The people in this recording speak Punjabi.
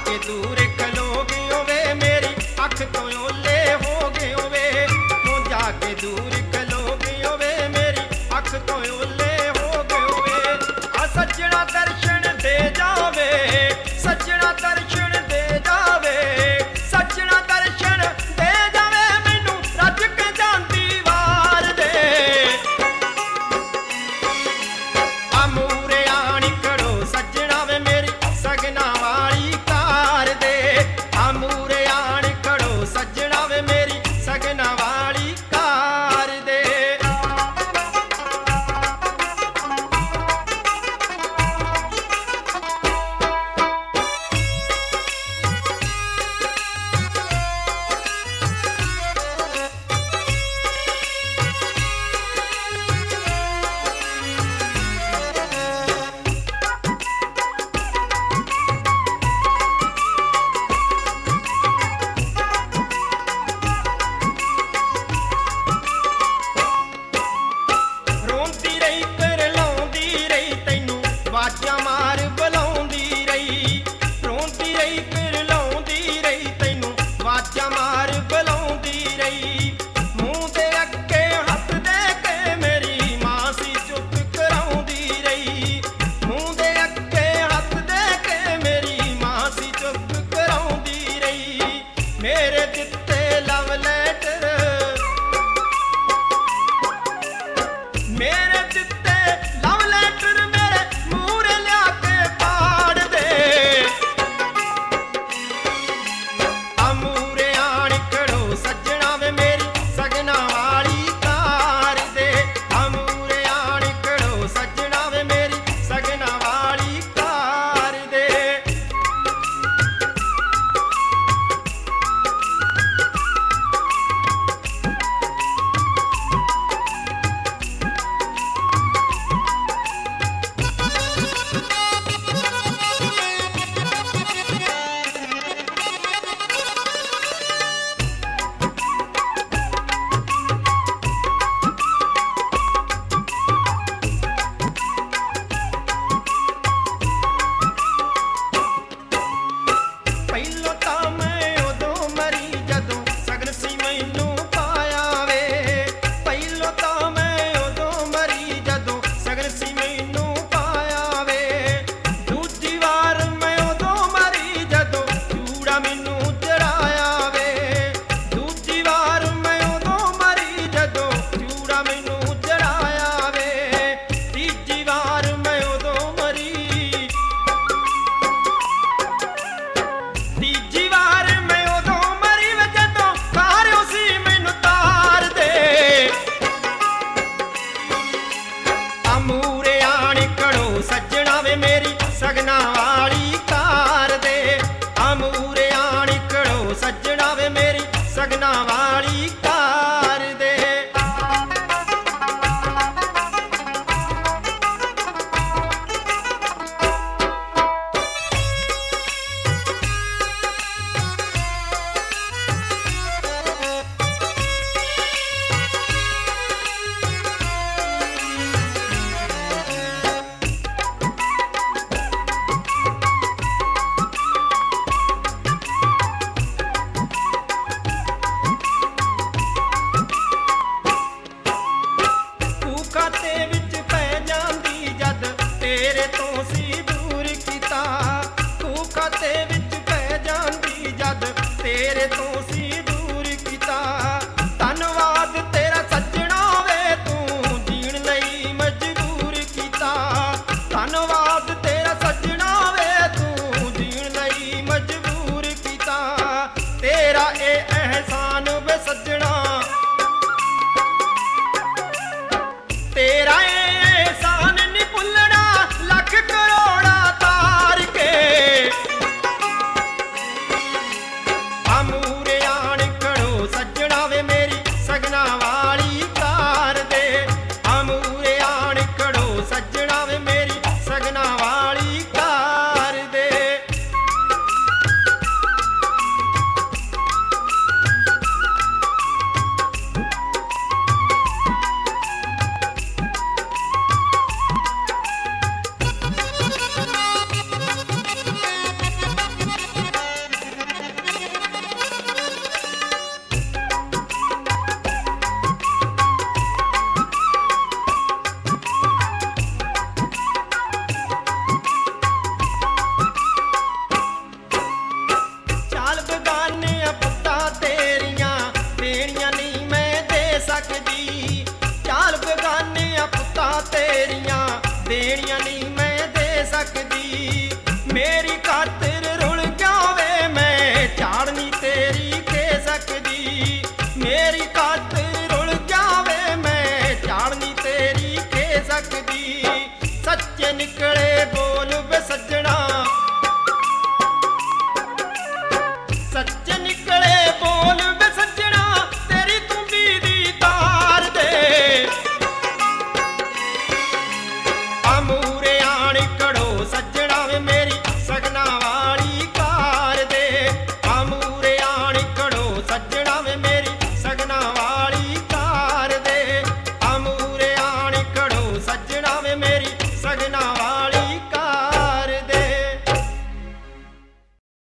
के दूर खलोगे वे मेरी अख तो ओले हो गए वे, तू जाके दूर खलोगे वे मेरी अख तो ओले हो गए वे। आ सजना दर्शन दे जावे, सजना दर्शन दे जावे, सजना दर्शन दे जावे मैनू रज के जांदी वार दे। आ मूरे आनी खड़ो सजना वे मेरी सगना वाली कार दे, आ मूरे आनी खड़ो सजना वे मेरी सगना वाली कार दे। रोंदी रही कर लाउंदी रही तैनू वाजां मार बुलाउंदी रही, रोंदी रही कर लाउंदी रही तैनू वाजां मार बुलाउंदी रही। मूंह दे अगे हथ दे के मेरी मां सी चुप कराउंदी रही, मूंह दे अगे हथ दे के मेरी मां सी चुप कराउंदी रही। मेरे दित्ते लव लैटर, मेरे दित्ते लव लैटर मेरे मूरे लिया के पाड़ दे। आ मूरे आन खड़ो सजना वे मेरी सगना वाली कार दे, आ मूरे आन खड़ो सजना वे मेरी सगना वाली कार दे। ਪਹਿਲੋਂ ਤਾਂ ਮੈਂ ਉਦੋਂ ਮਰੀ ਜਦੋਂ ਸਗਨ ਸੀ ਮੈਨੂੰ ਪਾਇਆ ਵੇ, ਪਹਿਲੋਂ ਤਾਂ ਮੈਂ ਉਦੋਂ ਮਰੀ ਜਦੋਂ ਸਗਨ ਸੀ ਮੈਨੂੰ ਪਾਇਆ ਵੇ। ਦੂਜੀ ਵਾਰ ਮੈਂ ਉਦੋਂ ਮਰੀ ਜਦੋਂ ਚੂੜਾ ਮੈਨੂੰ ਚੜਾਇਆ ਵੇ, ਦੂਜੀ ਵਾਰ ਮੈਂ ਉਦੋਂ ਮਰੀ ਜਦੋਂ ਚੂੜਾ ਮੈਨੂੰ ਚੜਾਇਆ ਵੇ। ਤੀਜੀ ਵਾਰ ਮੈਂ ਉਦੋਂ ਮਰੀ, ਤੀਜੀ ਵਾਰ ਮੈਂ ਉਦੋਂ ਮਰੀ ਵੇ ਜਦੋਂ ਤਾਰਿਓ ਸੀ ਮੈਨੂੰ ਤਾਰ ਦੇ। ਆ ਮੂਰੇ ਆਣ ਖੜੋ ਸੱਜਣਾ ਵੇ ਮੇਰੀ ਸਗਨਾ ਵਾਲੀ ਕਾਰ ਦੇ, ਆ ਮੂਰੇ ਆਣ ਖੜੋ ਸੱਜਣਾ ਵੇ ਮੇਰੀ ਸਗਨਾ ਵਾਲੀ ਕਾਰ ਦੇ। ਤੂੰ ਖਾਤੇ ਵਿੱਚ ਪੈ ਜਾਂਦੀ ਜਦ ਤੇਰੇ ਤੋਂ ਸੀ ਦੂਰ ਕੀਤਾ, ਤੂੰ ਖਾਤੇ ਵਿੱਚ ਪੈ ਜਾਂਦੀ ਜਦ ਤੇਰੇ ਤੋਂ ਸੀ ਦੂਰ ਕੀਤਾ। ਧੰਨਵਾਦ ਤੇਰਾ ਸੱਜਣਾ ਵੇ ਤੂੰ ਜੀਣ ਲਈ ਮਜਬੂਰ ਕੀਤਾ, ਧੰਨਵਾਦ ਤੇਰਾ ਸੱਜਣਾ ਵੇ ਤੂੰ ਜੀਣ ਲਈ ਮਜਬੂਰ ਕੀਤਾ। ਤੇਰਾ ਇਹ ਅਹਿਸਾਨ ਵੇ ਸੱਜਣਾ, तेरा एहसान नहीं भुलना लख करोड़ा तार के। ਸਕਦੀ। ਮੇਰੀ ਖਾਤਰ ਰੁਲ ਗਿਆ ਵੇ ਮੈਂ ਝਾੜ ਨੀ ਤੇਰੀ ਖੇ ਸਕਦੀ। ਮੇਰੀ ਖਾਤਰ ਰੁਲ ਗਿਆ ਵੇ ਮੈਂ ਝਾੜ ਨੀ ਤੇਰੀ ਖੇ ਸਕਦੀ। ਸੱਚੇ ਨਿਕਲੇ ਬੋਲ ਵੇ ਸੱਜਣਾ, ਸੱਚੇ ਨਿਕਲੇ ਬੋਲ ਵੇ ਸੱਜਣਾ, ਤੇਰੀ ਤੁੰਬੀ ਦੀ ਤਾਰ ਦੇ। ਆ ਮੂਹਰੇ ਆਣ ਖੜੋ ਸੱਜਣਾ ਵੇ ਮੇਰੀ ਸਗਨਾ ਵਾਲੀ ਕਾਰ ਦੇ। ਆ ਮੂਹਰੇ ਆਣ ਖੜੋ ਸੱਜਣਾ ਵੇ ਮੇਰੀ ਸਗਨਾ ਵਾਲੀ ਕਾਰ ਦੇ। ਆ ਮੂਹਰੇ ਆਣ ਖੜੋ ਸੱਜਣਾ ਵੇ ਮੇਰੀ ਸਗਨਾ ਵਾਲੀ